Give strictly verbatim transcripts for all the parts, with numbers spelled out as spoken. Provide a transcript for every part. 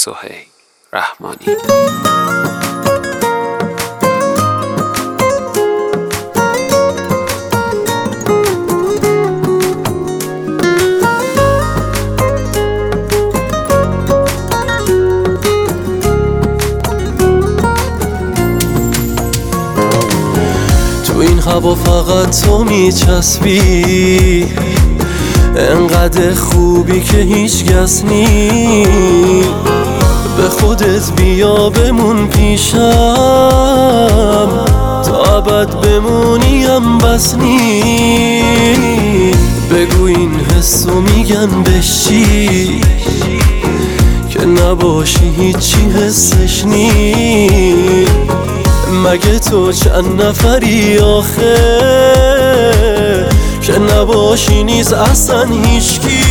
سهیل رحمانی. تو این هوا فقط تو میچسبی، انقدر خوبی که هیچ کس نی. به خودت بیا بمون پیشم، تا ابد بمونیم بس نی. بگو این حسو میگن بشی، که نباشی هیچی حسش نی. مگه تو چند نفری آخه، که نباشی نیز اصلا هیچکی.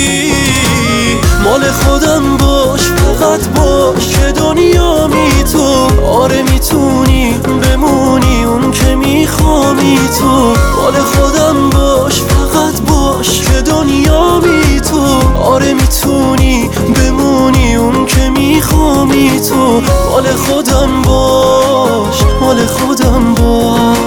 مال خودم باش، فقط باش که دنیا می تو. آره میتونی بمونی اون که میخوامی تو. مال خودم باش، فقط باش که دنیا می تو. آره میتونی بمونی اون که میخوامی تو. مال خودم باش، مال خودم باش.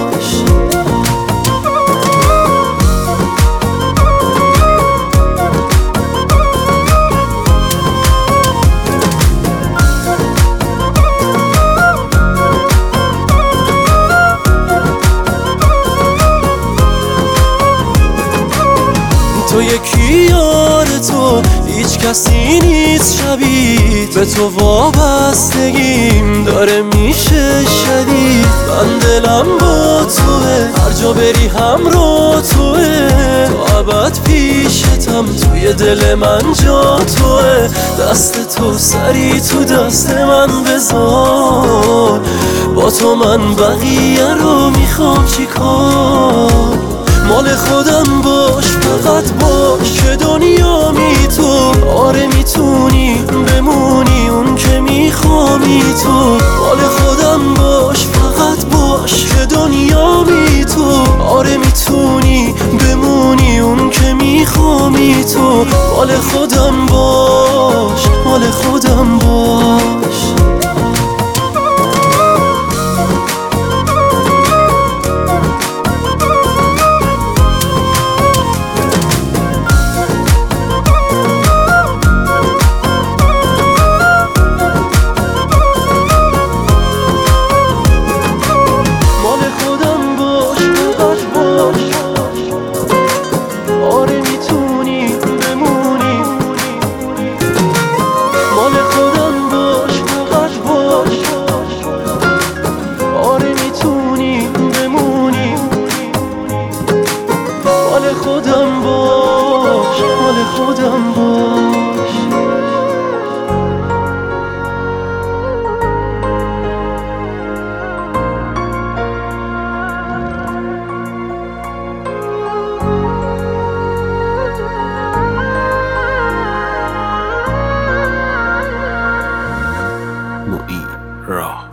تو یکی یار تو، هیچ کسی نیست شبیه به تو. وابستگیم داره میشه شدید، من دلم با توه، هر جا بری همراه توه. تو ابد پیشتم، توی دل من جا توه. دست تو سری تو دست من بذار، با تو من بقیه رو میخوام چیکار. مال خودم باش، فقط باش که دنیا می تو. آره میتونی بمونی اون که میخوامی تو. مال خودم باش، فقط باش که دنیا می تو. آره میتونی بمونی اون که میخوامی تو. مال خودم باش، مال خودم باش. خودم باش، مال خودم باش. معین راه